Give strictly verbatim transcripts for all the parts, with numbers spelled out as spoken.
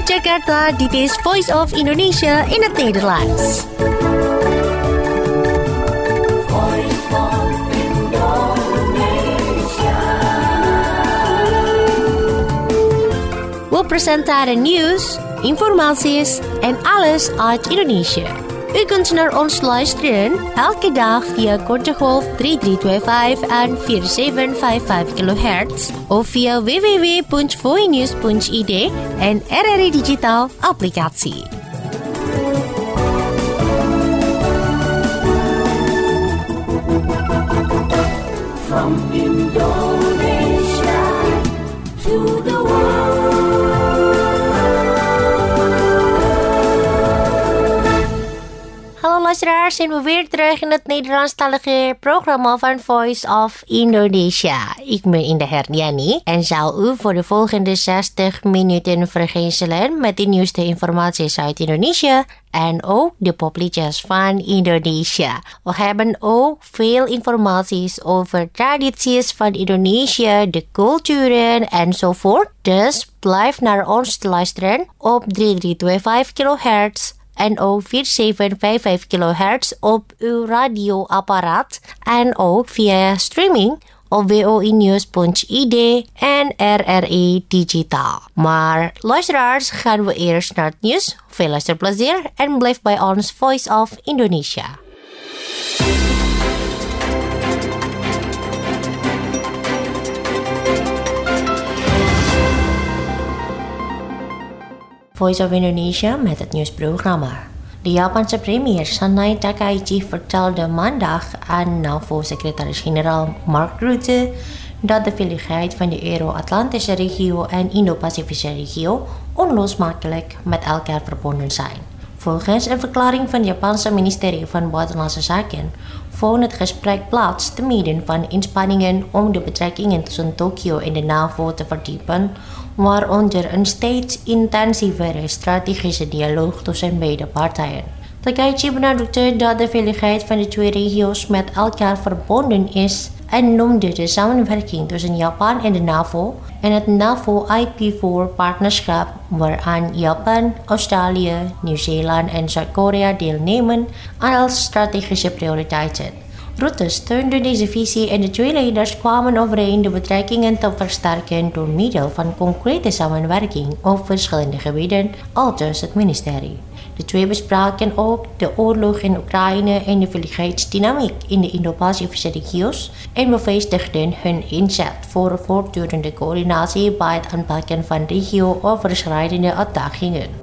Vanuit Jakarta, dit is Voice of Indonesia in het Nederlands. We presenteren nieuws, informaties en alles uit Indonesië. U kunt naar ons luisteren elke dag via korte golf drie drie twee vijf en vier zeven vijf vijf kilohertz of via w w w punt voinews punt i d en R R I Digital applicatie. From Indonesia to the world. Hallo luisteraars, zijn we weer terug in het Nederlandstalige programma van Voice of Indonesia. Ik ben Indah Herdiani en zal u voor de volgende zestig minuten vergezellen met de nieuwste informaties uit Indonesië en ook de popliedjes van Indonesia. We hebben ook veel informaties over tradities van Indonesië, de culturen enzovoort. Dus blijf naar ons luisteren op drie drie twee vijf kilohertz. En ook vier zeven vijf vijf kilohertz op uw radioapparaat. En ook via streaming op w o i news punt i d en R R I Digital. Maar luisteraars, gaan we eerst naar het nieuws. Veel luisterplezier en blijf bij ons Voice of Indonesia. Voice of Indonesia met het nieuwsprogramma. De Japanse premier Sanai Takaichi vertelde maandag aan NAVO-secretaris-generaal Mark Rutte dat de veiligheid van de Euro-Atlantische regio en Indo-Pacifische regio onlosmakelijk met elkaar verbonden zijn. Volgens een verklaring van het Japanse ministerie van Buitenlandse Zaken vond het gesprek plaats te midden van inspanningen om de betrekkingen tussen Tokio en de NAVO te verdiepen, waaronder een steeds intensievere strategische dialoog tussen beide partijen. Takaichi benadrukte dat de veiligheid van de twee regio's met elkaar verbonden is en noemde de samenwerking tussen Japan en de NAVO en het NAVO I P vier partnerschap waaraan Japan, Australië, Nieuw-Zeeland en Zuid-Korea deelnemen als strategische prioriteiten. Rutte steunde deze visie en de twee leiders kwamen overeen de betrekkingen te versterken door middel van concrete samenwerking op verschillende gebieden, aldus het ministerie. De twee bespraken ook de oorlog in Oekraïne en de veiligheidsdynamiek in de Indo-Pacifische regio's en bevestigden hun inzet voor voortdurende coördinatie bij het aanpakken van regio-overschrijdende uitdagingen.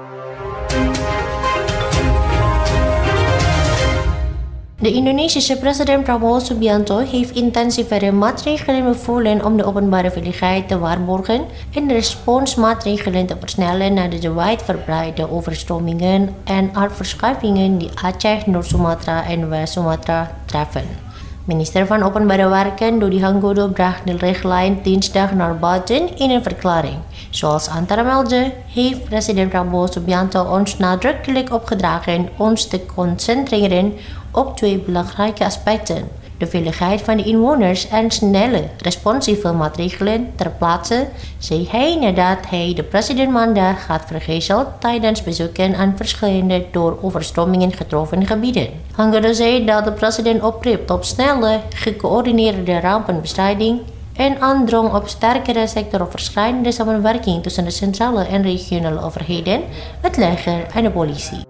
De Indonesische president Prabowo Subianto heeft intensievere maatregelen bevolen om de openbare veiligheid te waarborgen en de responsmaatregelen te versnellen na de wijdverbreide overstromingen en aardverschuivingen die Aceh, Noord-Sumatra en West-Sumatra treffen. Minister van Openbare Werken Dodi Hanggodo bracht de richtlijn dinsdag naar buiten in een verklaring. Zoals Antara meldde, heeft president Prabowo Subianto ons nadrukkelijk opgedragen ons te concentreren op twee belangrijke aspecten: de veiligheid van de inwoners en snelle, responsieve maatregelen ter plaatse, zei hij nadat hij de president maandag had vergezeld tijdens bezoeken aan verschillende door overstromingen getroffen gebieden. Hanggodo zei dat de president opriep op snelle, gecoördineerde rampenbestrijding en aandrong op sterkere sectoroverschrijdende samenwerking tussen de centrale en regionale overheden, het leger en de politie.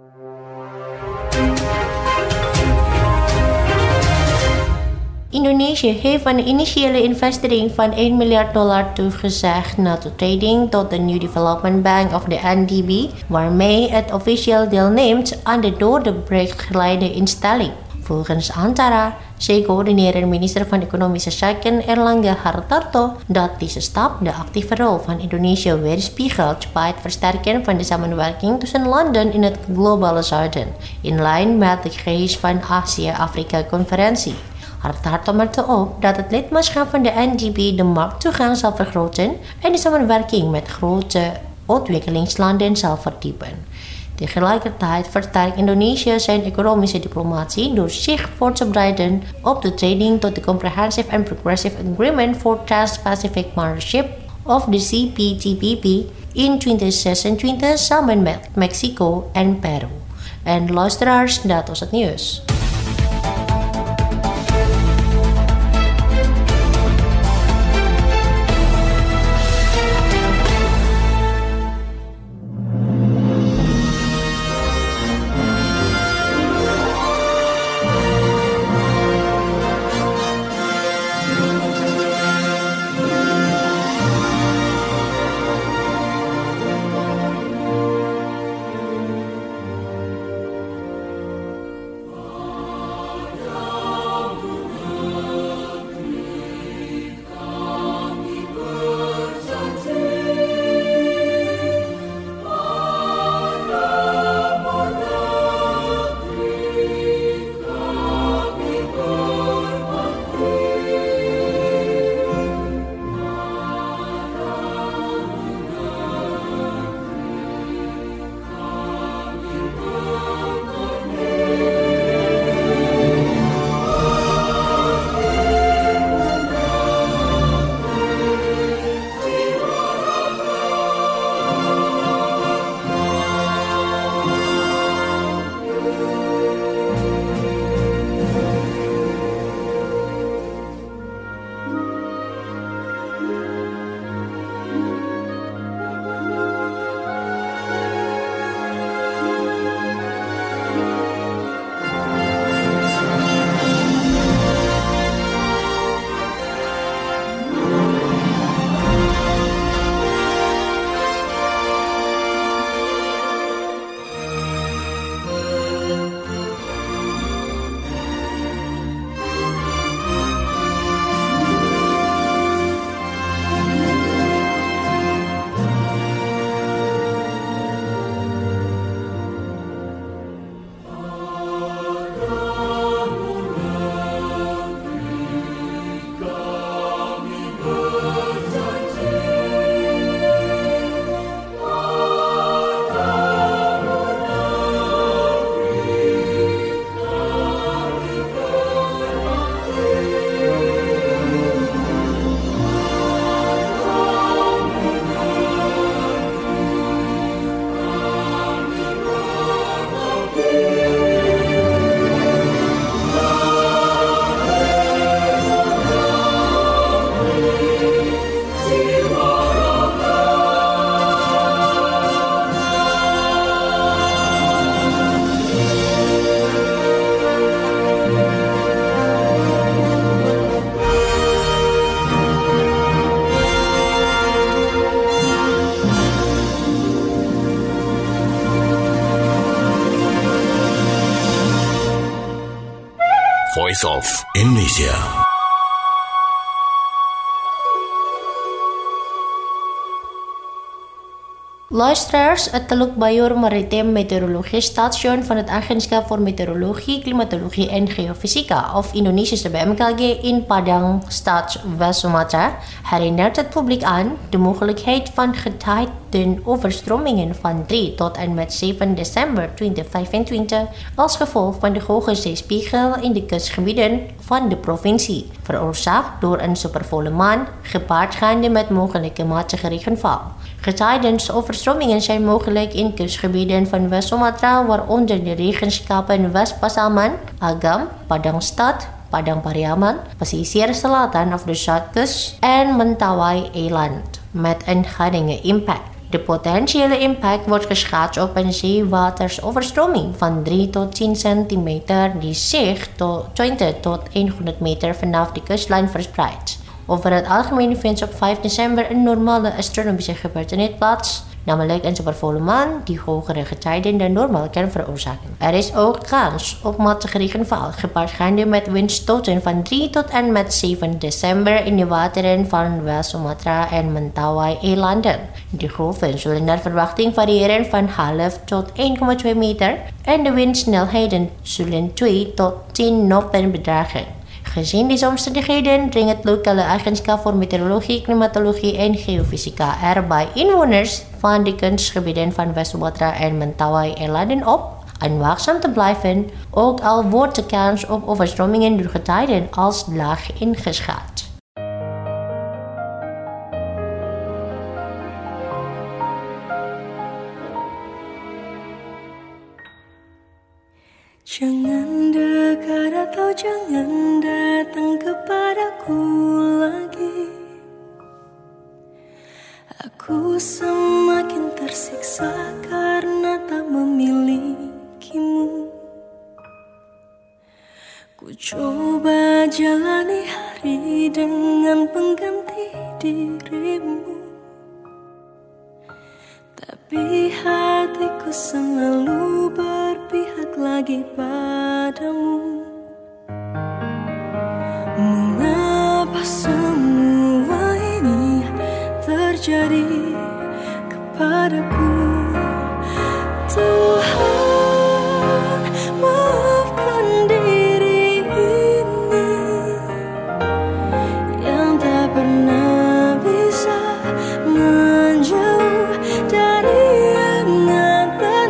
Indonesië heeft een initiële investering van één miljard dollar toegezegd na toetreding tot de New Development Bank of de N D B, waarmee het officieel deelneemt aan de door de B R I C geleide instelling. Volgens Antara zei coördinerend minister van Economische Zaken Erlangga Hartarto dat deze stap de actieve rol van Indonesië weerspiegelt bij het versterken van de samenwerking tussen landen in het globale zuiden, in lijn met de geest van Azië-Afrika-conferentie. Hartarto merkte ook dat het lidmaatschap van de N D B de markttoegang zal vergroten en de samenwerking met grote ontwikkelingslanden zal verdiepen. Tegelijkertijd versterkt Indonesië zijn economische diplomatie door zich voor te bereiden op de toetreding tot de Comprehensive and Progressive Agreement for Trans-Pacific Partnership of de C P T P P in twintig zesentwintig samen met Mexico en Peru. En luisteraars, dat was het nieuws. Voice of Indonesia. Luisteraars, het Teluk Bayur Maritiem Meteorologisch Station van het Agentschap voor Meteorologie, Klimatologie en Geofysica of Indonesische B M K G in Padang, Stad West-Sumatra, herinnert het publiek aan de mogelijkheid van getijdeoverstromingen van drie tot en met zeven december tweeduizend vijfentwintig als gevolg van de hoge zeespiegel in de kustgebieden van de provincie, veroorzaakt door een supervolle maan, gepaard gaande met mogelijke matige regenval. Getijdensoverstromingen zijn mogelijk in kustgebieden van West-Sumatra, waaronder de regenschappen West-Pasaman, Agam, Padang Stad, Padang Pariaman, pesisir selatan of de Zuidkust en Mentawai-eiland, met een geringe impact. De potentiële impact wordt geschat op een zeewatersoverstroming van drie tot tien centimeter die zich tot twintig tot honderd meter vanaf de kustlijn verspreidt. Over het algemeen vindt op vijf december een normale astronomische gebeurtenis plaats, namelijk een supervolle maan die hogere getijden dan normaal kan veroorzaken. Er is ook kans op matige regenval, gepaard gaande met windstoten van drie tot en met zeven december in de wateren van West-Sumatra en Mentawai-eilanden. De golven zullen naar verwachting variëren van half tot één komma twee meter en de windsnelheden zullen twee tot tien knopen bedragen. Gezien deze omstandigheden dringt het lokale agentschap voor meteorologie, klimatologie en geofysica er bij inwoners van de kustgebieden van West-Sumatra en Mentawai-eilanden op en waakzaam te blijven, ook al wordt de kans op overstromingen door getijden als laag ingeschat. Jangan dekat atau jangan datang kepadaku lagi. Aku semakin tersiksa karena tak memilikimu. Ku coba jalani hari dengan pengganti dirimu, tapi hatiku selalu berpihak lagi padamu. Mengapa semua ini terjadi kepadaku? Tuhan, maafkan diri ini yang tak pernah bisa menjauh dari ingat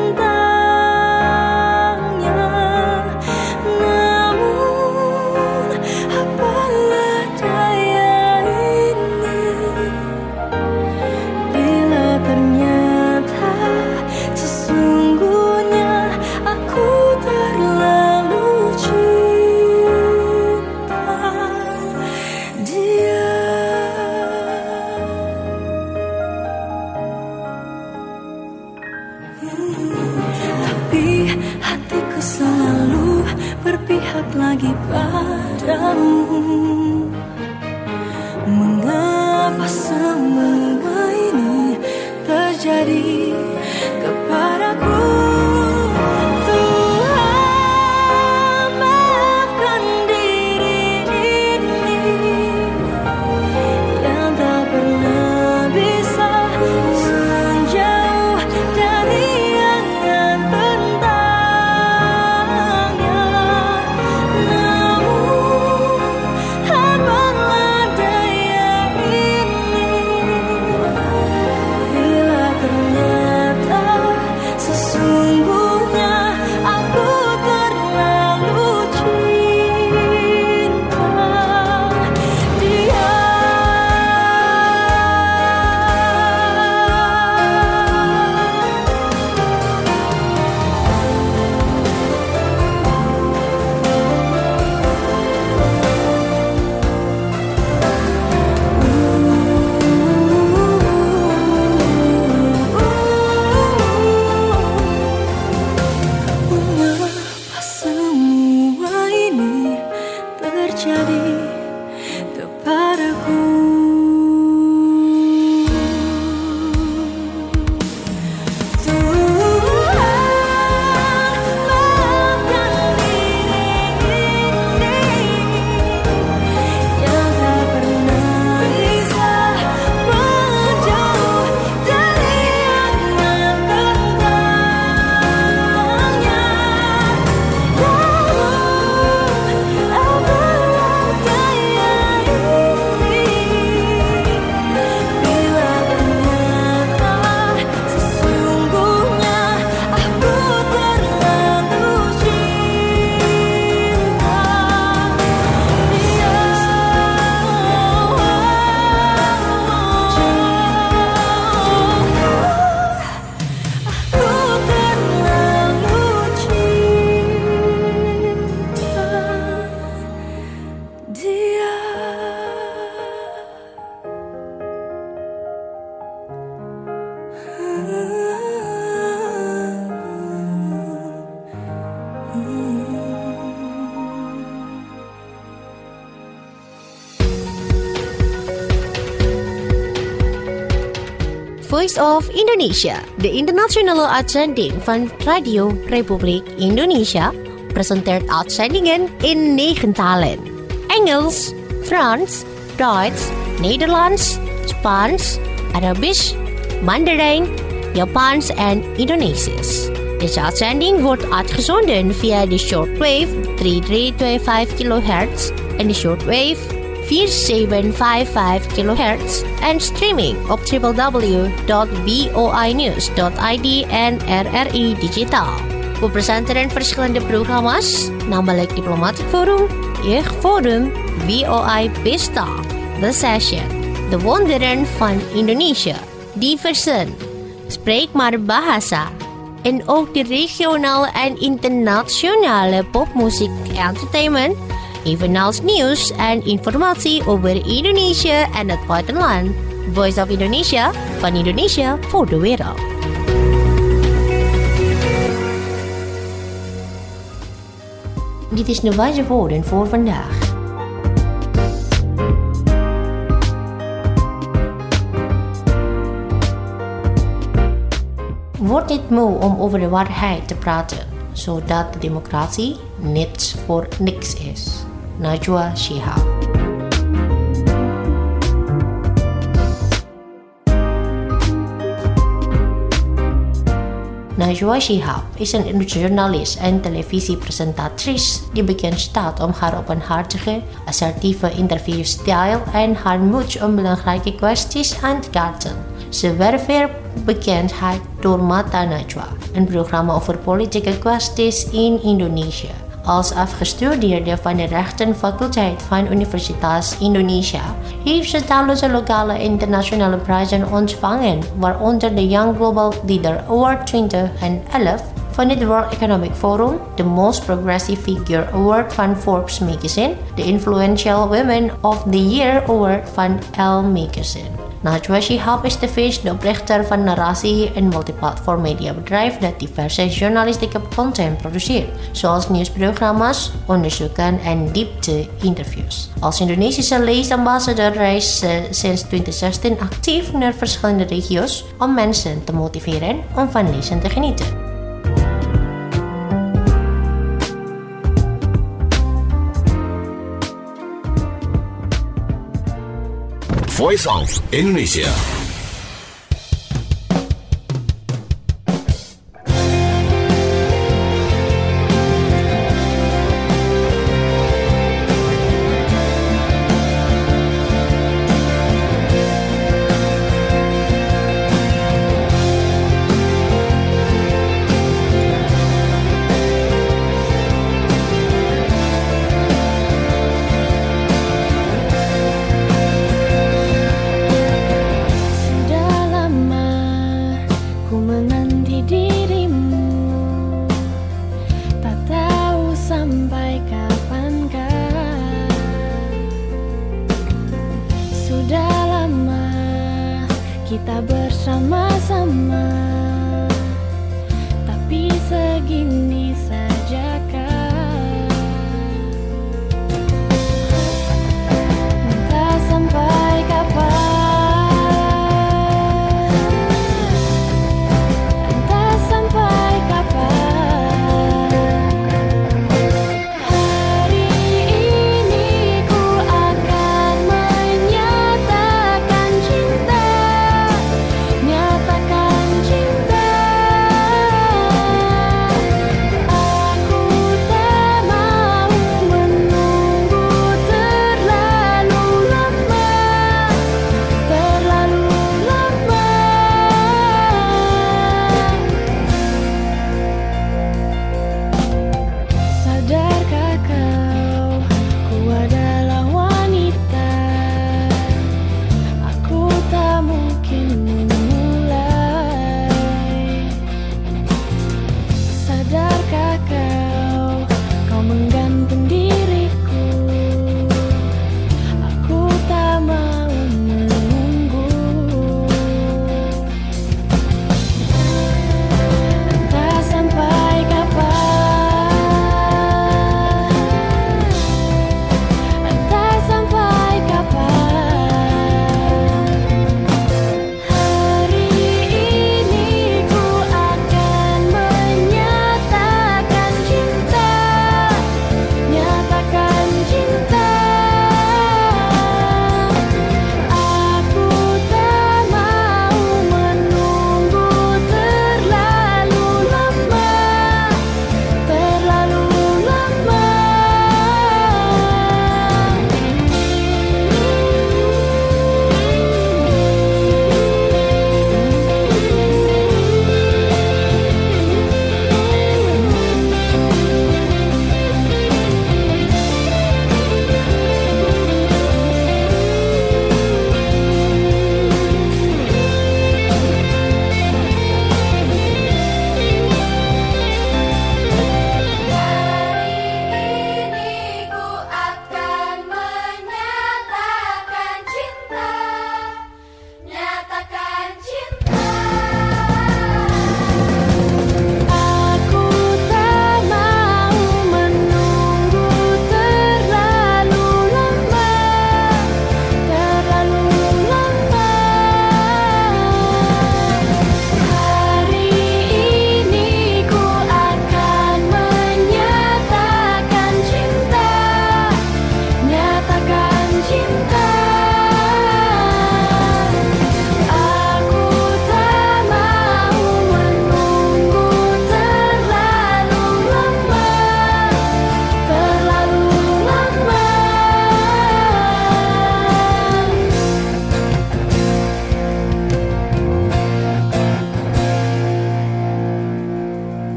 tentangnya. Namun apalah daya ini bila ternyata sesungguhnya aku terlalu cinta dia. Tapi hatiku selalu berpihak lagi padamu. Mengapa semua ini terjadi kepadaku? Tuhan, maafkan diri ini yang tak pernah bisa menjauh dari ingat tentangnya. Namun apalah daya ini bila ternyata sesungguhnya aku terlalu cinta dia. Mengapa semua ini terjadi kepadaku? Tuhan, maafkan diri ini yang tak pernah bisa menjauh dari ingat tentangnya. Namun apalah daya ini bila ternyata sesungguhnya aku terlalu cinta dia. Aku terlalu cinta dia. Voice of Indonesia, de internationale uitzending van Radio Republiek Indonesia, presenteert uitzendingen in negen talen: Engels, Frans, Duits, Nederlands, Spaans, Arabisch, Mandarijn, Japans en Indonesisch. Deze uitzending wordt uitgezonden via de shortwave drie drie twee vijf kilohertz en de shortwave vier zeven vijf vijf kilohertz en streaming op w w w dot voi news dot i d en R R I Digital. We presenteren verschillende programma's, namelijk Diplomatic Forum, Jeugdforum, V O I Pesta, The Session, De Wonderen van Indonesia, Diversen, Spreek maar Bahasa, en ook de regionale en internationale popmuziek entertainment, evenals nieuws en informatie over Indonesië en het buitenland. Voice of Indonesia, van Indonesia voor de wereld. Dit is de wijze woorden voor vandaag. Word niet moe om over de waarheid te praten, zodat de democratie niets voor niks is. Najwa Shihab. Najwa Shihab is een journalist en televisiepresentatrice die bekend staat om haar openhartige, assertieve interviewstijl en haar moed om belangrijke kwesties aan te kaarten. Ze werd veel bekendheid door Mata Najwa, een programma over politieke kwesties in Indonesië. Als afgestudeerde van de rechtenfaculteit van Universitas Indonesia heeft ze talloze lokale en internationale prijzen ontvangen, waaronder de Young Global Leader Award twintig elf van het World Economic Forum, de Most Progressive Figure Award van Forbes Magazine, de Influential Women of the Year Award van Elle Magazine. Najwa Shihab is tevens de oprichter van Narasi, een multiplatform mediabedrijf dat diverse journalistieke content produceert, zoals nieuwsprogramma's, onderzoeken en diepte-interviews. Als Indonesische leesambassadeur reist ze sinds twintig zestien actief naar verschillende regio's om mensen te motiveren om van lezen te genieten. Voice of Indonesia. Kita bersama-sama, tapi segini sajakah? Entah sampai kapan, entah sampai kapan. Hari ini ku akan menyatakan cinta. Nyatakan cinta.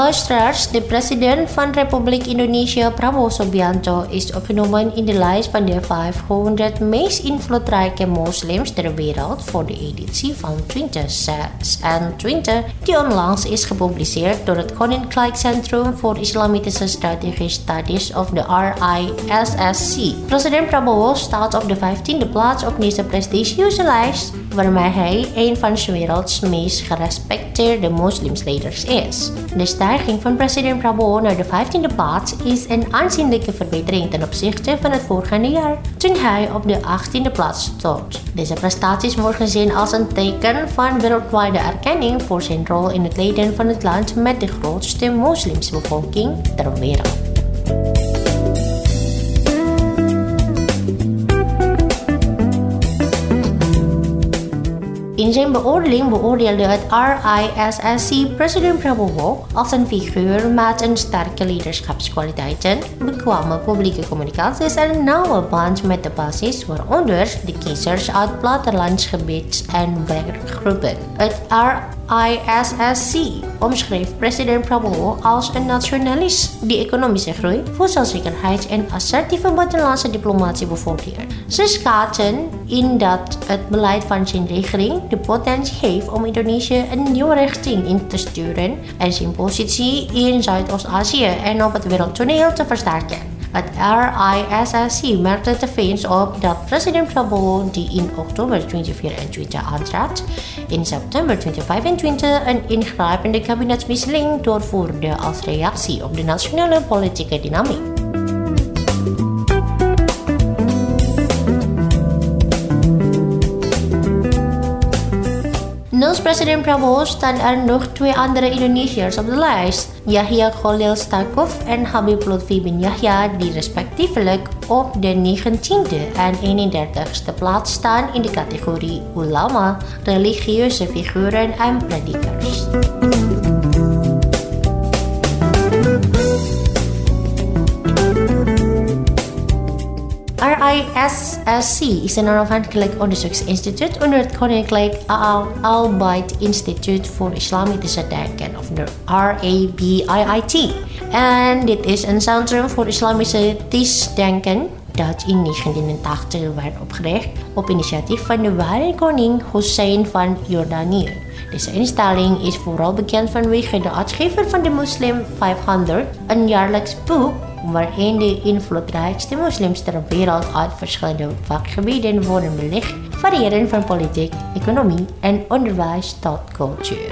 Luisteraars, de president van Republiek Indonesië, Prabowo Subianto, is opgenomen in de lijst van de vijfhonderd meest invloedrijke moslims ter wereld voor de editie van twintig zesentwintig, die onlangs is gepubliceerd door het Koninklijk Centrum voor Islamitische Strategische Studies of de R I S S C. President Prabowo staat op de vijftiende plaats op deze prestigieuze lijst, waarmee hij een van de werelds meest gerespecteerde moslimsleiders is. De stijging van president Prabowo naar de vijftiende plaats is een aanzienlijke verbetering ten opzichte van het vorige jaar, toen hij op de achttiende plaats stond. Deze prestaties worden gezien als een teken van wereldwijde erkenning voor zijn rol in het leiden van het land met de grootste moslimsbevolking ter wereld. In zijn beoordeling beoordeelde het R I S S C president Prabowo als een figuur met een sterke leiderschapskwaliteiten, bekwame publieke communicaties en een nauwe band met de basis, waaronder de kiezers uit plattelandsgebied en werkgroepen. Het R I S S C omschreef president Prabowo als een nationalist die economische groei, voedselzekerheid en assertieve buitenlandse diplomatie bevordert. Ze schatten in dat het beleid van zijn regering de potentie heeft om Indonesië een nieuwe richting in te sturen en zijn positie in Zuidoost-Azië en op het wereldtoneel te versterken. Het R I S S C merkte tevens op dat president Prabowo, die in oktober tweeduizend vierentwintig aantrad, in september tweeduizend vijfentwintig een ingrijpende kabinetswisseling doorvoerde als reactie op de nationale politieke dynamiek. Naast president Prabowo staan er nog twee andere Indonesiërs op de lijst, Yahya Khalil Stakuf en Habib Lutfi bin Yahya, die respectievelijk op de negentiende en eenendertigste plaats staan in de categorie ulama, religieuze figuren en predikers. R I S S C is een onafhankelijk onderzoeksinstituut onder het Koninklijk Al-Bayt Instituut voor Islamitische Denken, of de R A B I I T. En dit is een centrum voor islamitisch denken dat in negentien tachtig werd opgericht op initiatief van de ware koning Hussein van Jordanië. Deze instelling is vooral bekend vanwege de uitgever van de Muslim vijfhonderd, een jaarlijks boek waarin de invloedrijkste moslims ter wereld uit verschillende vakgebieden worden belicht, variërend van politiek, economie en onderwijs tot cultuur.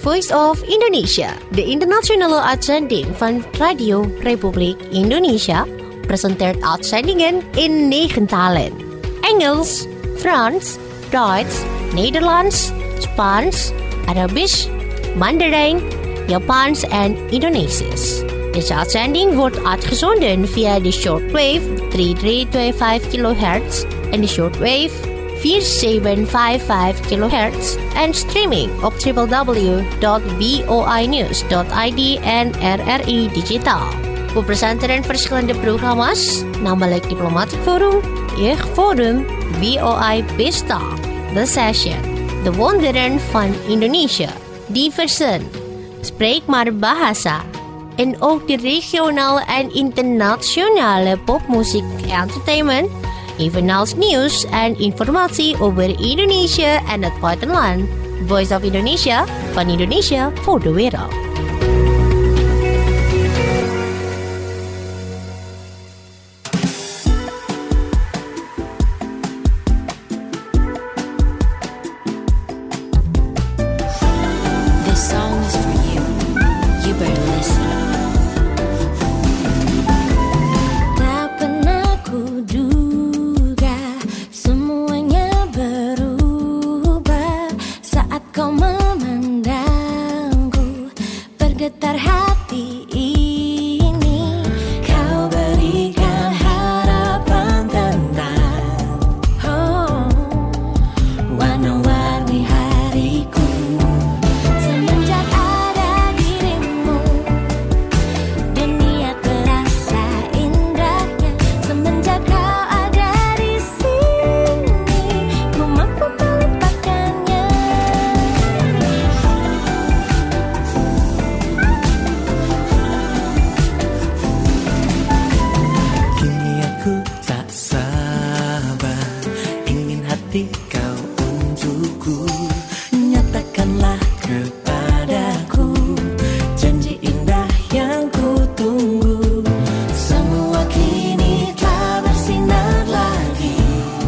Voice of Indonesia, de internationale uitzending van Radio Republiek Indonesia, presenteert uitzendingen in negen talen. Engels, Frans, Duits, Nederlands, Spaans, Arabisch, Mandarijn, Japans en Indonesisch. Deze uitzending wordt uitgezonden via de shortwave drie drie twee vijf kilohertz en de shortwave vier zeven vijf vijf kilohertz en streaming op w w w dot voinews dot i d en R R I Digitaal. We presenteren verschillende programma's, namelijk Diplomatic Forum, Jeugdforum, V O I Pesta, The Session, De Wonderen van Indonesië, Diversen, Spreek maar Bahasa, en ook de regionale en internationale popmuziek entertainment, evenals nieuws en informatie over Indonesië en het buitenland. Voice of Indonesia, van Indonesia voor de wereld. This song is for you. You better listen. Tak pernah kuduga semuanya berubah saat kau memandangku, bergetar hati ini. Kau berikan harapan tentang oh, warna-warni hariku. Semenjak ada dirimu, dunia terasa indahnya. Semenjak kau ada di sini, ku mampu melupakannya. Kini aku tak sabar, ingin hati kau untukku. Nyatakanlah kepadaku janji indah yang ku tunggu. Semua kini telah bersinar lagi.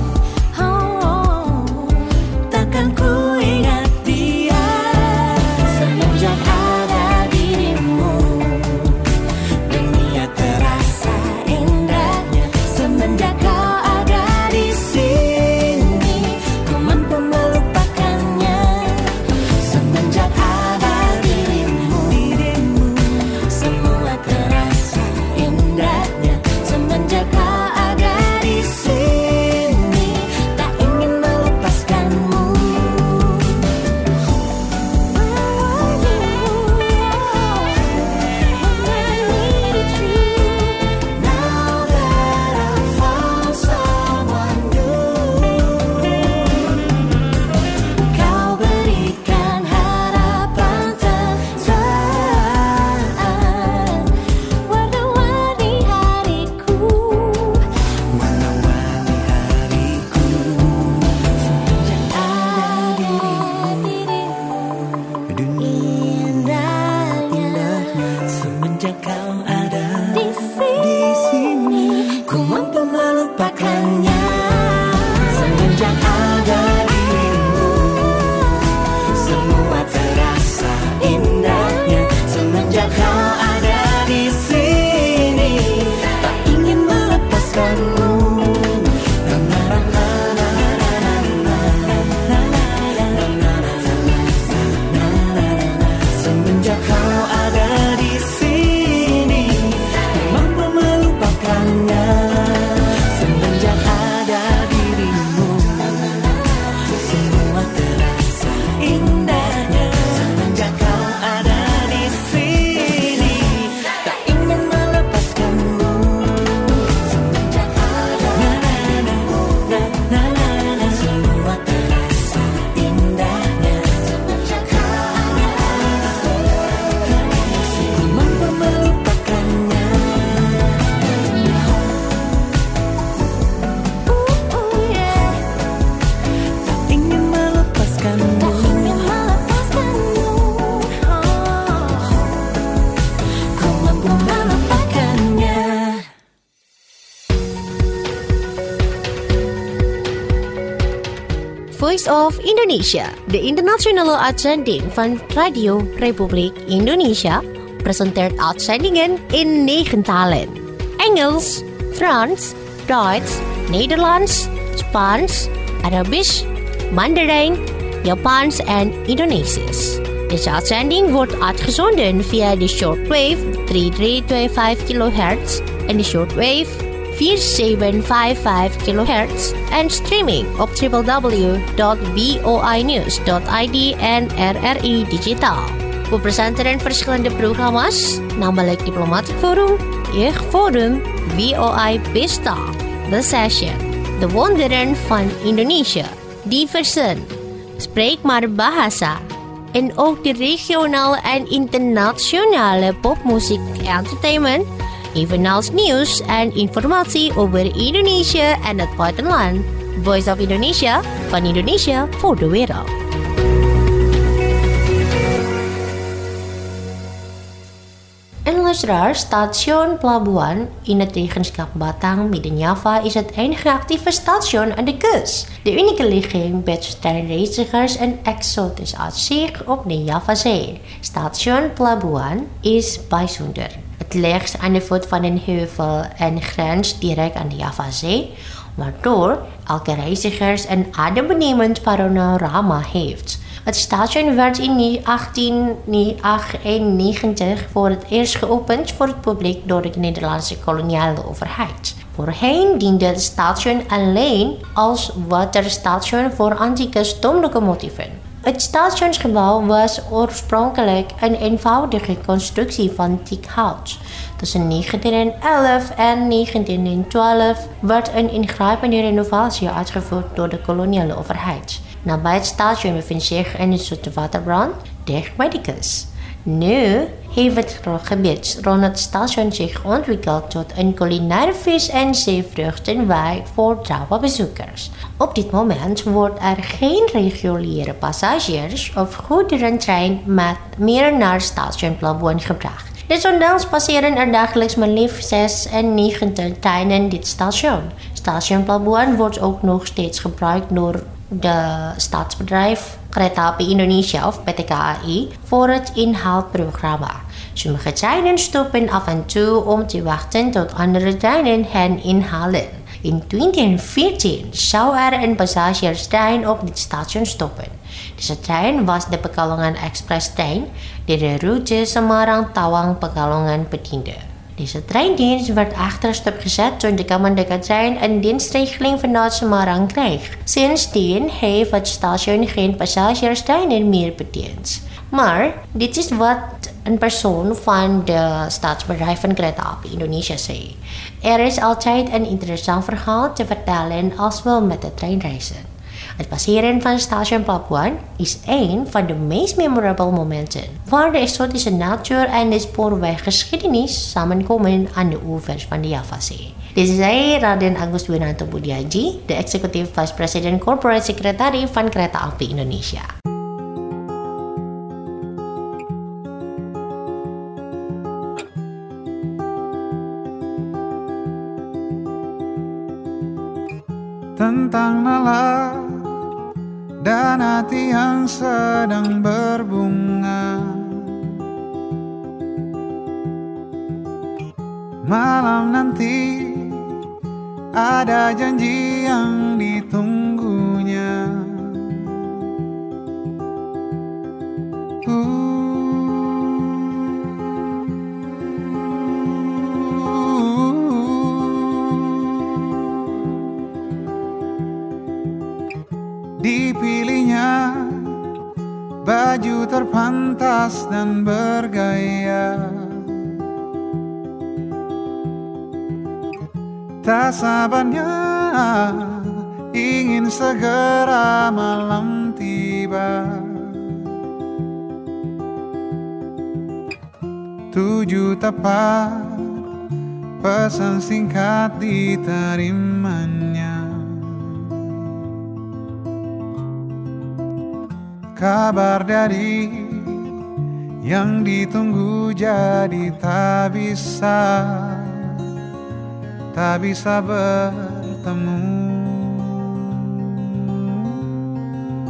Oh, Takkan ku ingat dia semenjak ada dirimu. Dunia terasa indahnya semenjak kau ada di sini. Ku mampu melupakannya semenjak ada dirimu. Semua terasa indahnya semenjak kau ada di sini. Tak ingin melepaskanmu. Now that I found someone new, kau berikan harapan tentang warna-warni hariku. warna-warni hariku. Semenjak ada dirimu, dunia indahnya semenjak kau ada Di di sini. Ku mampu melupakannya semenjak ada dirimu. Semua terasa indahnya semenjak kau ada di sini. Tak ingin melepaskanmu. Na, na, na, na, na, na, na, na, na, na, na, na, na, na, na, na, na. Voice of Indonesia, de internationale uitzending van Radio Republiek Indonesia, presenteert uitzendingen in negen talen. Engels, Frans, Duits, Nederlands, Spaans, Arabisch, Mandarijn, Japans en Indonesisch. Deze uitzending wordt uitgezonden via de shortwave drie drie twee vijf kilohertz en de shortwave vier zeven vijf vijf kilohertz en streaming op w w w dot voi news dot i d en R R I Digitaal. We presenteren verschillende programma's, namelijk Diplomatic Forum, Jeugd Forum, V O I Vista, The Session, De Wonderen van Indonesië, Diversen, Spreek maar Bahasa, en ook de regionale en internationale popmuziek entertainment, evenals nieuws en informatie over Indonesië en het buitenland. Voice of Indonesia, van Indonesië voor de wereld. En luisteraar, station Pelabuhan in het regentschap Batang, Midden-Java, is het enige actieve station aan de kust. De unieke ligging biedt treinreizigers een exotisch uitzicht op de Javazee. Station Pelabuhan is bijzonder. Het ligt aan de voet van een heuvel en grenst direct aan de Javazee, waardoor elke reiziger een adembenemend panorama heeft. Het station werd in achttien achtennegentig voor het eerst geopend voor het publiek door de Nederlandse koloniale overheid. Voorheen diende het station alleen als waterstation voor antieke stoomlocomotieven. Het stationsgebouw was oorspronkelijk een eenvoudige constructie van teak hout. Tussen negentien elf en negentien twaalf werd een ingrijpende renovatie uitgevoerd door de koloniale overheid. Nabij het station bevindt zich een zoetwaterbron dicht bij de kust. Nu heeft het gebied rond het station zich ontwikkeld tot een culinaire vis- en zeevruchtenwijk voor trouwe bezoekers. Op dit moment wordt er geen reguliere passagiers of goederentrein met meer naar station Pelabuhan gebracht. Desondanks passeren er dagelijks maar liefst zesennegentig treinen dit station. Station Pelabuhan wordt ook nog steeds gebruikt door de staatsbedrijf Kereta Api Indonesia of P T K A I voor het inhaalprogramma. Sommige treinen stoppen af en toe om te wachten tot andere treinen hen inhalen. In twintig veertien zou er een passagierstrein op dit station stoppen. Deze trein was de Pekalongan Express trein die de route Semarang-Tawang-Pekalongan bediende. Deze treindienst werd echter stopgezet toen de Kamandaka-trein een dienstregeling vanuit Semarang kreeg. Sindsdien heeft het station geen passagierstreinen meer bediend. Maar dit is wat een persoon van de staatsbedrijf van Kereta Api Indonesia zei. Er is altijd een interessant verhaal te vertellen als we met de trein reizen. Het passeren van station Pelabuhan is een van de meest memorable momenten, waar de exotische natuur en de spoorweggeschiedenis samenkomen aan de oevers van de Javazee. Dit is saya Raden Agus Dwinanto Budiaji, de Executive Vice President Corporate Secretary van Kereta Api Indonesia. Tentang nalar dan hati yang sedang berbunga. Malam nanti ada janji yang ditunggunya. uh. Dipilihnya baju terpantas dan bergaya. Tak sabarnya ingin segera malam tiba. Tujuh tepat pesan singkat diterimanya. Kabar dari yang ditunggu jadi tak bisa, tak bisa bertemu.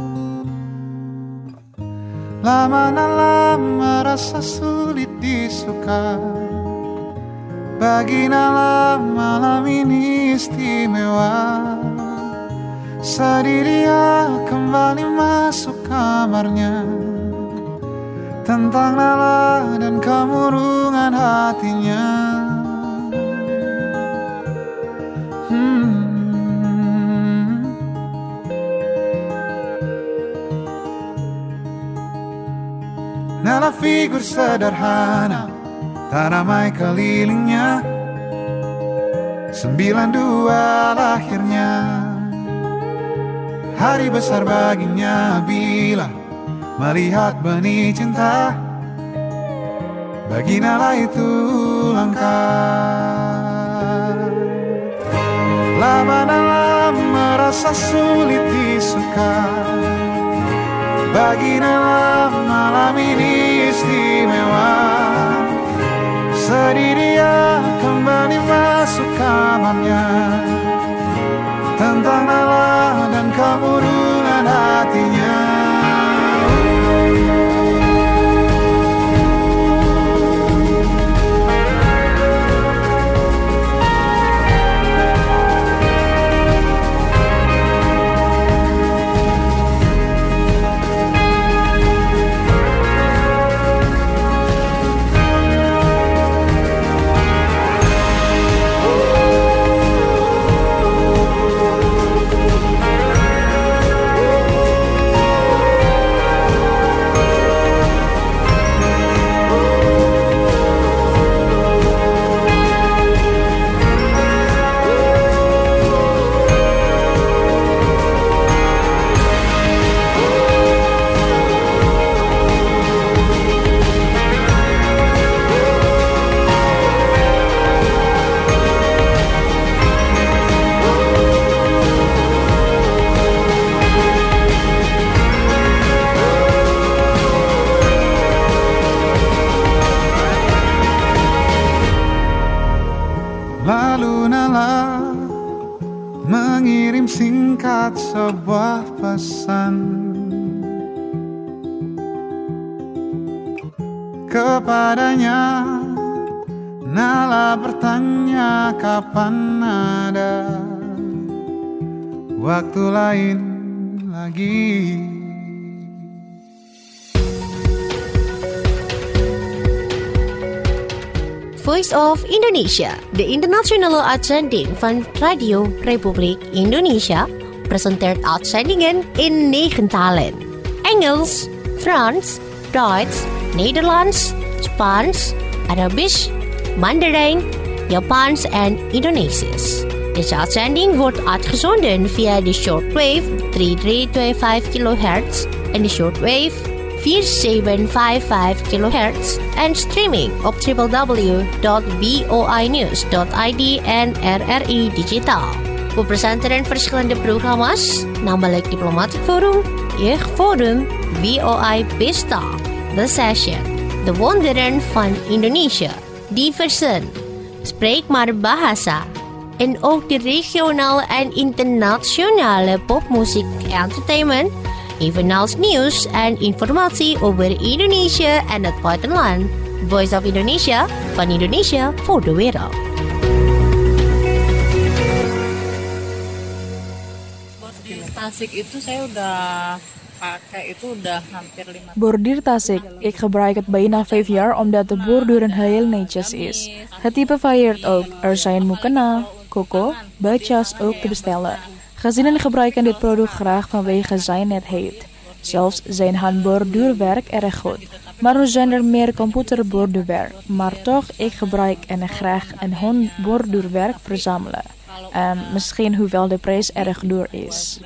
Lama-lama rasa sulit disuka. Bagi Nala malam ini istimewa. Sedih dia kembali masuk kamarnya. Tentang Nala dan kemurungan hatinya. hmm. Nala figur sederhana, tak ramai kelilingnya. Sembilan dua lahirnya. Hari besar baginya bila melihat benih cinta. Bagi Nala itu langka. Lama-lama merasa sulit disuka. Bagi Nala malam ini istimewa. Sedih dia kembali masuk kamarnya. Tentang Nala dan kemurungan hatinya. Lalu Nala mengirim singkat sebuah pesan kepadanya. Nala bertanya kapan ada waktu lain lagi. Voice of Indonesia, de internationale uitzending van Radio Republiek Indonesia, presenteert uitzendingen in negen talen. Engels, Frans, Duits, Nederlands, Spaans, Arabisch, Mandarijn, Japans en Indonesisch. Deze uitzending wordt uitgezonden via de shortwave drie drie twee vijf kilohertz en de shortwave vier zeven vijf vijf kilohertz en streaming op w w w dot voi news dot i d en R R I Digitaal. We presenteren verschillende programma's, namelijk Diplomatic Forum, Jeugdforum, V O I Pesta, The Session, De Wonderen van Indonesië, Diversen, Spreek maar Bahasa, en ook de regionale en internationale popmuziek entertainment, evenals nieuws en informatie over Indonesië en het buitenland. Voice of Indonesia, van Indonesia voor de wereld. Bordir Tasik itu saya udah pakai itu udah hampir lima. Bordir Tasik, ik gebruik het bijna vijf jaar omdat de borduren heel netjes is. Het type varieert ook, er zijn mukena, koko, bacas ook te bestellen. Gezinnen gebruiken dit product graag vanwege zijn netheid. Zelfs zijn handborduurwerk erg goed. Maar nu zijn er meer computerborduurwerk. Maar toch, ik gebruik en graag een handborduurwerk verzamelen. En misschien hoewel de prijs erg duur is.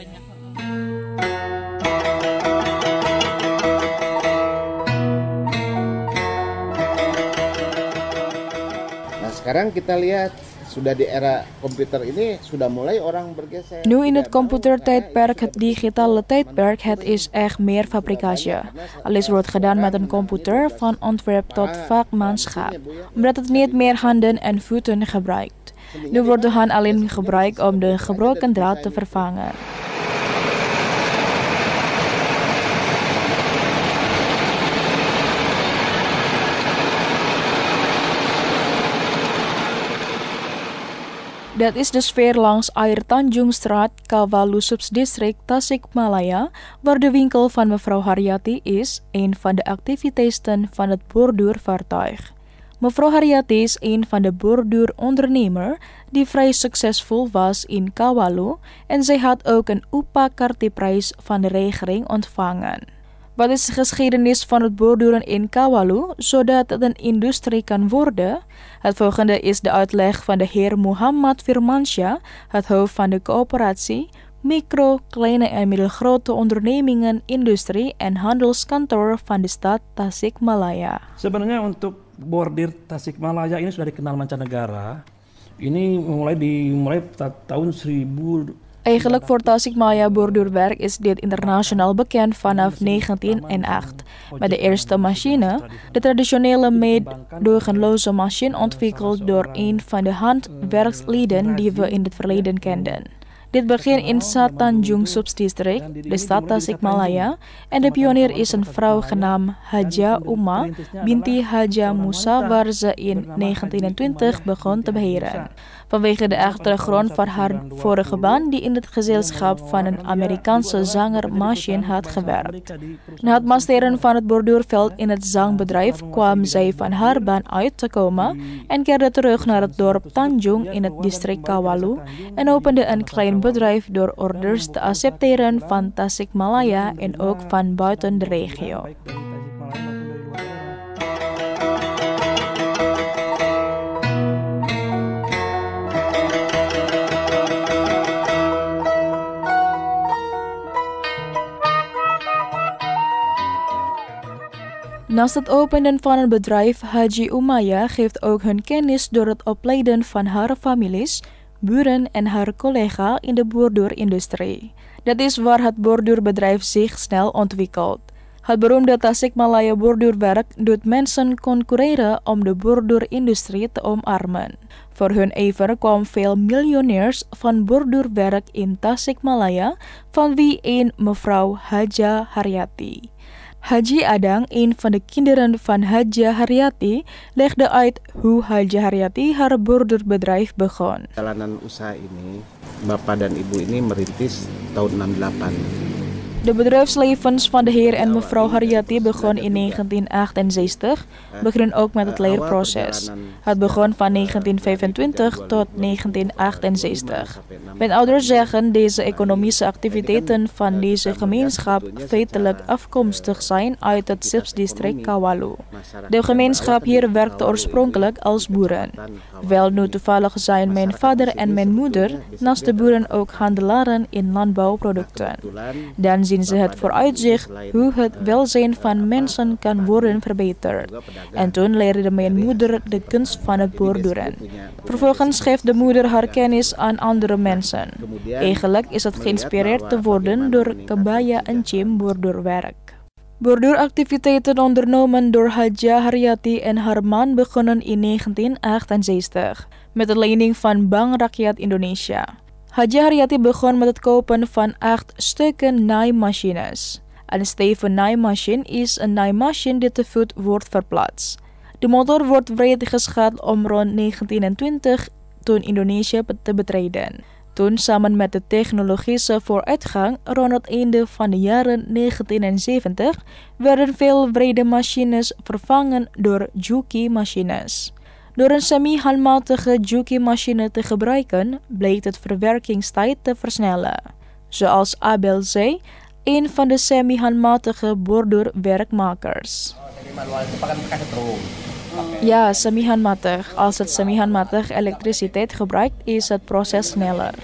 Nah, sekarang kita lihat sudah di era komputer ini sudah mulai orang bergeser. Nu in het computertijdperk, het digitale tijdperk, het is echt meer fabricage. Alles wordt gedaan met een computer, van ontwerp tot vakmanschap, omdat het niet meer handen en voeten gebruikt. Nu wordt de hand alleen gebruikt om de gebroken draad te vervangen. Dat is de sfeer langs Air Tanjungstraat, Kawalu Subdistrik Tasikmalaya, waar de winkel van mevrouw Haryati is, een van de activiteiten van het borduurvaartuig. Mevrouw Haryati is een van de borduurondernemer die vrij succesvol was in Kawalu en zij had ook een Upakarti-prijs van de regering ontvangen. Wat is de geschiedenis van het borduren in Kawalu, zodat het een industrie kan worden? Het volgende is de uitleg van de heer Muhammad Firmansyah, het hoofd van de coöperatie, micro, kleine en middelgrote ondernemingen, industrie en handelskantoor van de stad Tasikmalaya. Sebenarnya untuk bordir Tasikmalaya ini sudah dikenal mancanegara. Ini mulai dimulai tahun seribu. Eigenlijk voor Tasikmalaya borduurwerk is dit internationaal bekend vanaf negentien nul acht. Met de eerste machine, de traditionele meedogenloze machine ontwikkeld door een van de handwerkslieden die we in het verleden kenden. Dit begint in Satanjung Subdistrik, de stad Tasikmalaya, en de pionier is een vrouw genaamd Haja Uma binti Haja Musa, waar ze in negentien twintig begon te beheren. Vanwege de achtergrond van haar vorige baan die in het gezelschap van een Amerikaanse zanger Machine had gewerkt. Na het masteren van het borduurveld in het zangbedrijf kwam zij van haar baan uit te komen en keerde terug naar het dorp Tanjung in het district Kawalu en opende een klein bedrijf door orders te accepteren van Tasikmalaya en ook van buiten de regio. Naast het openen van een bedrijf, Haji Umaya geeft ook hun kennis door het opleiden van haar families, buren en haar collega in de borduurindustrie. Dat is waar het borduurbedrijf zich snel ontwikkelt. Het beroemde Tasikmalaya borduurwerk doet mensen concurreren om de borduurindustrie te omarmen. Voor hun ijver kwamen veel miljonairs van borduurwerk in Tasikmalaya, van wie een mevrouw Haja Haryati. Haji Adang, een van de kinderen van Haja Haryati, legde uit hoe Haja Haryati haar borduurbedrijf begon. Jalanan usaha ini, bapak dan ibu ini merintis tahun enam delapan. De bedrijfslevens van de heer en mevrouw Haryati begon in negentien achtenzestig, begon ook met het leerproces. Het begon van negentien vijfentwintig tot negentien achtenzestig. Mijn ouders zeggen deze economische activiteiten van deze gemeenschap feitelijk afkomstig zijn uit het subdistrict Kawalu. De gemeenschap hier werkte oorspronkelijk als boeren. Wel nu toevallig zijn mijn vader en mijn moeder naast de boeren ook handelaren in landbouwproducten. Dan zien ze het vooruitzicht hoe het welzijn van mensen kan worden verbeterd. En toen leerde mijn moeder de kunst van het borduren. Vervolgens geeft de moeder haar kennis aan andere mensen. Eigenlijk is het geïnspireerd te worden door kebaya en cim borduurwerk. Borduuractiviteiten ondernomen door Haja Haryati en haar man begonnen in negentien achtenzestig met de lening van Bank Rakyat Indonesia. Haja Haryati begon met het kopen van acht stukken naaimachines. Een stevige naaimachine is een naaimachine die te voet wordt verplaatst. De motor wordt breed geschat om rond negentien twintig toen Indonesië te betreden. Toen samen met de technologische vooruitgang rond het einde van de jaren negentien zeventig werden veel brede machines vervangen door Juki-machines. Door een semi-handmatige Juki-machine te gebruiken, bleek het verwerkingstijd te versnellen. Zoals Abel zei, een van de semi-handmatige borduurwerkmakers. Ja, semi-handmatig. Als het semi-handmatig elektriciteit gebruikt, is het proces sneller.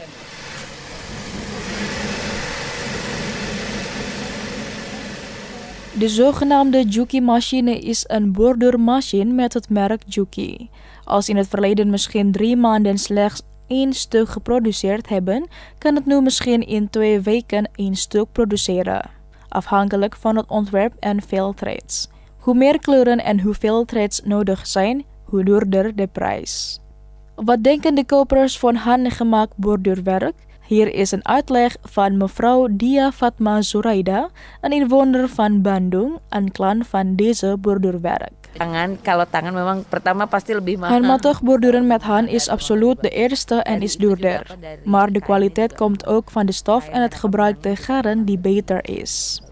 De zogenaamde Juki-machine is een borduurmachine met het merk Juki. Als in het verleden misschien drie maanden slechts één stuk geproduceerd hebben, kan het nu misschien in twee weken één stuk produceren, afhankelijk van het ontwerp en veel threads. Hoe meer kleuren en hoeveel threads nodig zijn, hoe duurder de prijs. Wat denken de kopers van handgemaakt borduurwerk? Hier is een uitleg van mevrouw Dia Fatma Zuraida, een inwoner van Bandung, een klant van deze borduurwerk. Tangan, kalau tangan memang pertama pasti lebih mahal. Handmatig borduren met hand is absoluut de eerste en is duurder. Maar de kwaliteit komt ook van de stof en het gebruikte garen die beter is.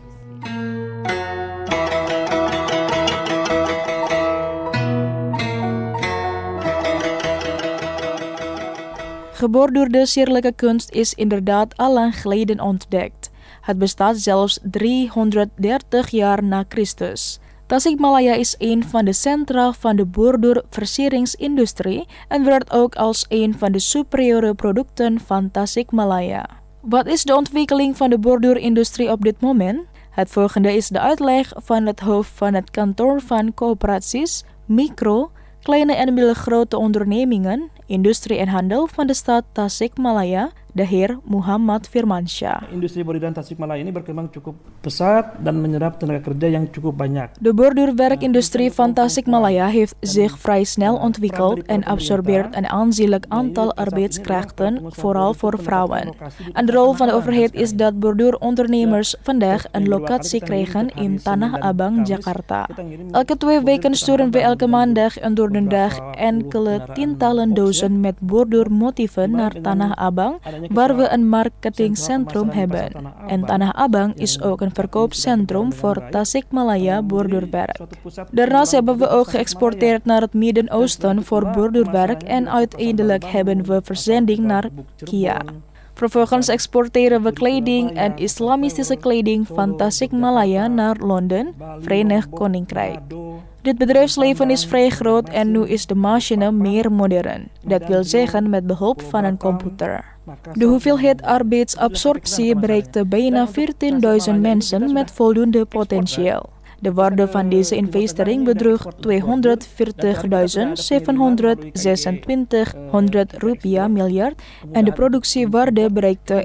Geborduurde sierlijke kunst is inderdaad al lang geleden ontdekt. Het bestaat zelfs driehonderddertig jaar na Christus. Tasikmalaya is een van de centra van de borduurversieringsindustrie en werd ook als een van de superieure producten van Tasikmalaya. Wat is de ontwikkeling van de borduurindustrie op dit moment? Het volgende is de uitleg van het hoofd van het kantoor van coöperaties, micro, kleine en middelgrote ondernemingen, industrie en handel van de stad Tasikmalaya, de heer Muhammad Firmansyah. Industri borduran Tasikmalaya ini berkembang cukup pesat dan menyerap tenaga kerja yang cukup banyak. De borduurwerkindustrie van Tasikmalaya heeft zich vrij snel ontwikkeld en absorbeert een aanzienlijk aantal arbeidskrachten, vooral voor vrouwen. En de rol van de overheid is dat borduurondernemers vandaag een locatie krijgen in Tanah Abang, Jakarta. Elke twee weken sturen we elke maandag en door de dag enkele tientallen dozen met borduurmotieven naar Tanah Abang, waar we een marketingcentrum hebben. En Tanah Abang is ook een verkoopcentrum voor Tasikmalaya borduurwerk. Daarnaast hebben we ook geëxporteerd naar het Midden-Oosten voor borduurwerk en uiteindelijk hebben we verzending naar Kia. Vervolgens exporteren we kleding en islamistische kleding van Tasikmalaya naar Londen, Verenigd Koninkrijk. Dit bedrijfsleven is vrij groot en nu is de machine meer modern. Dat wil zeggen met behulp van een computer. De hoeveelheid arbeidsabsorptie bereikte bijna veertienduizend mensen met voldoende potentieel. De waarde van deze investering bedroeg tweehonderdveertigduizend zevenhonderdzesentwintig rupiah miljard en de productiewaarde bereikte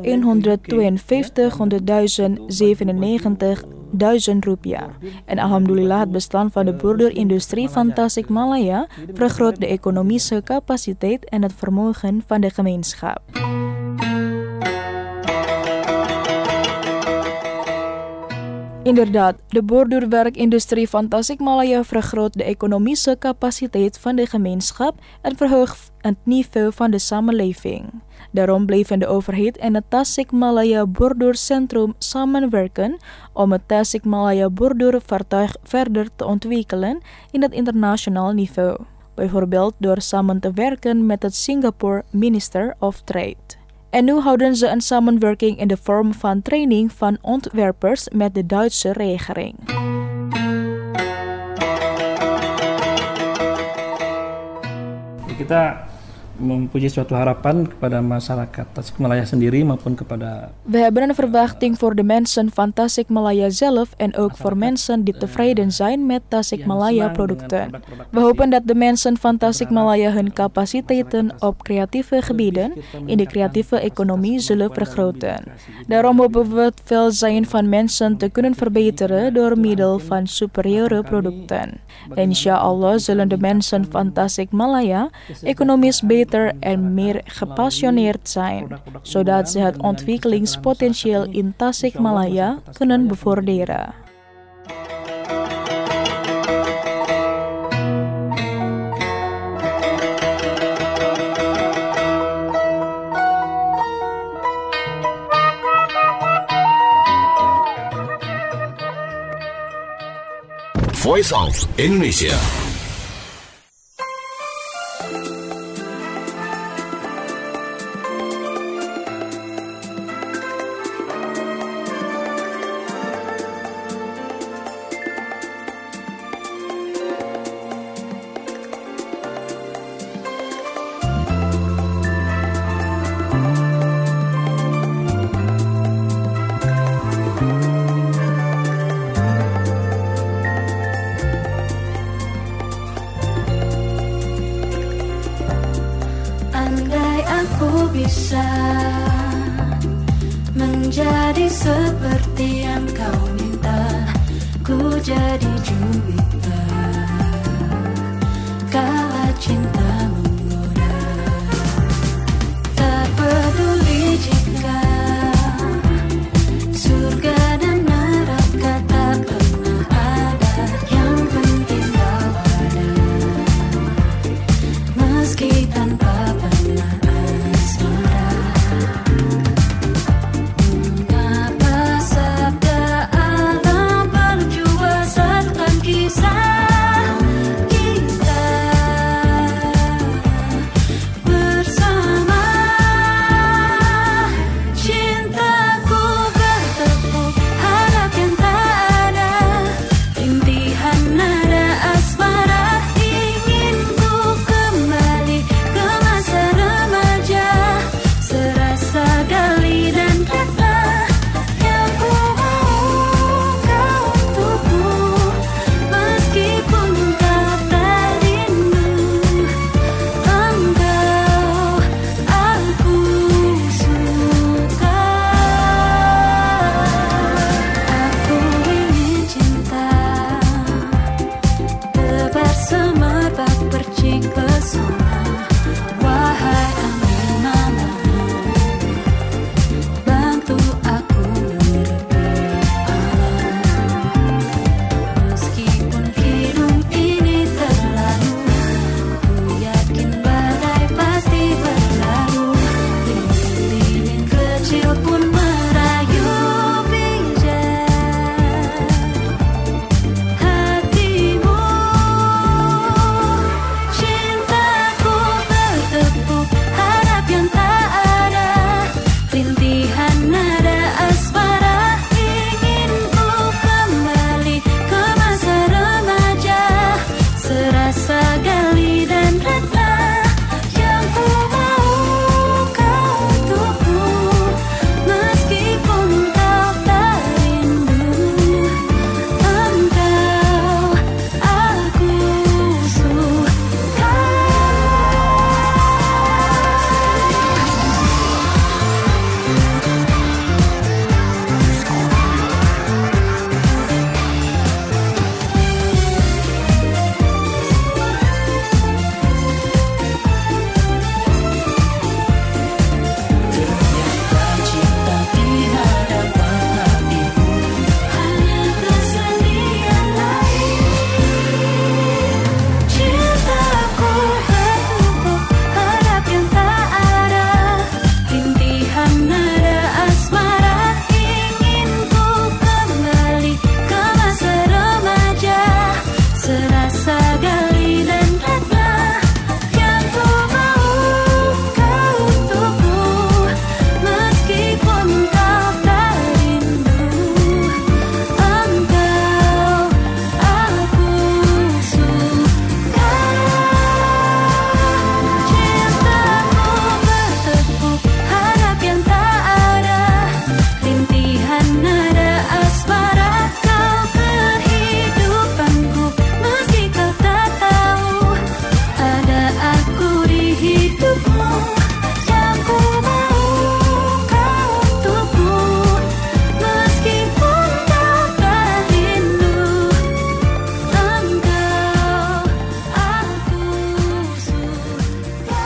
honderdtweeënvijftigduizend zevenennegentigduizend rupiah. En alhamdulillah, het bestaan van de borduurindustrie van Tasikmalaya vergroot de economische capaciteit en het vermogen van de gemeenschap. Inderdaad, de borduurwerkindustrie van Tasikmalaya vergroot de economische capaciteit van de gemeenschap en verhoogt het niveau van de samenleving. Daarom bleven de overheid en het Tasikmalaya Borduurcentrum samenwerken om het Tasikmalaya borduurvaartuig verder te ontwikkelen in het internationaal niveau. Bijvoorbeeld door samen te werken met het Singapore Minister of Trade. En nu houden ze een samenwerking in de vorm van training van ontwerpers met de Duitse regering. Kita mempunyai suatu harapan kepada masyarakat Tasikmalaya sendiri maupun kepada. We hebben een verwachting voor de mensen van Tasikmalaya zelf en ook voor mensen die tevreden zijn met Tasikmalaya producten. We hopen dat de mensen van Tasikmalaya hun capaciteiten op creatieve gebieden in de creatieve economie zullen vergroten. Daarom hopen we het welzijn van mensen te kunnen verbeteren door middel van superieure producten. Inshallah zullen de mensen van Tasikmalaya economisch beter en meer gepassioneerd zijn, zodat ze het ontwikkelingspotentieel in Tasikmalaya kunnen bevorderen. Voice of Indonesia. Bisa menjadi seperti yang kau minta, ku jadi Jupiter kala cinta menggoda. Tak peduli jika terpesona. Wahai angin mama, bantu aku merebut alam. Meskipun hidup ini terlalu, ku yakin badai pasti berlalu. Lilin kecil pun merayu pijar hatimu. Cintaku bertepuk harap yang tak ada, rintihan nada asmara. Ingin ku kembali ke masa remaja, serasa gali dan retna. Yang ku mau kau untukku, meskipun kau tak rindu. Engkau aku suka. Ternyata cinta di hadapan hatimu hanya kesedihan lain. Cintaku bertumpuk harap yang tak ada, rintihan nada asmara. Ingin ku kembali ke masa remaja, serasa gali dan retna. Yang ku mau kau untukku, meskipun kau tak rindu. Engkau aku suka. Cintaku bertepuk harap yang tak ada, rintihan nada asmara. Kau kehidupanku, meski kau tak tahu ada aku di hidupmu. Yang ku mau kau untukku, meskipun kau tak rindu. Engkau aku suka.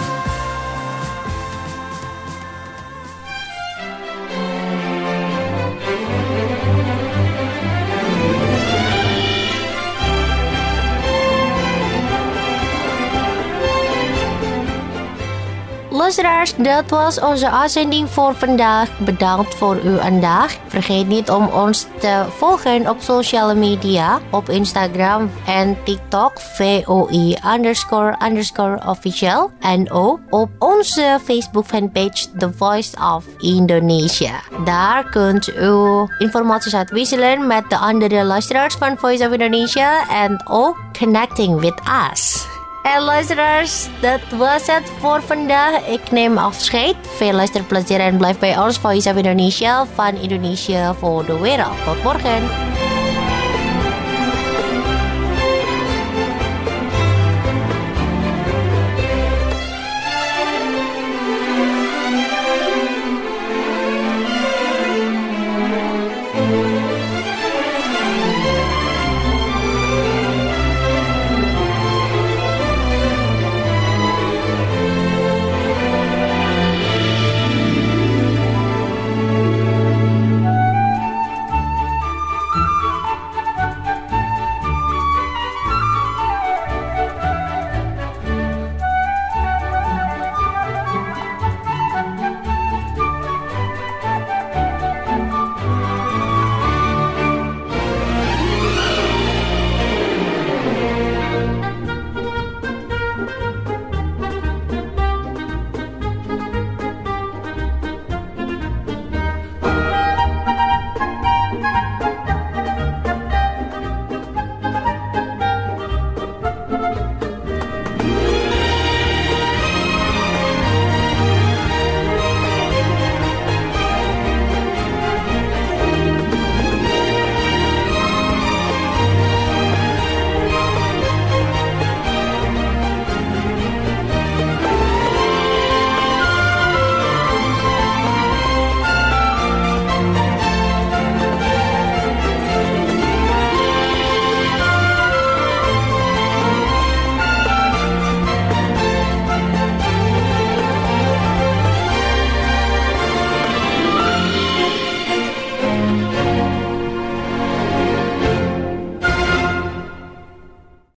Luisteraars, dat was onze uitzending voor vandaag. Bedankt voor uw aandacht. Vergeet niet om ons te volgen op sociale media. Op Instagram en TikTok V O I underscore underscore official. En ook op onze Facebook fanpage The Voice of Indonesia. Daar kunt u informaties uitwisselen met de andere luisteraars van Voice of Indonesia. En ook connecting with us. En luisteraars, dat was het voor vandaag. Ik neem afscheid. Veel luisterplezier en blijf bij ons Voice of Indonesia van Indonesia voor de wereld. Tot morgen.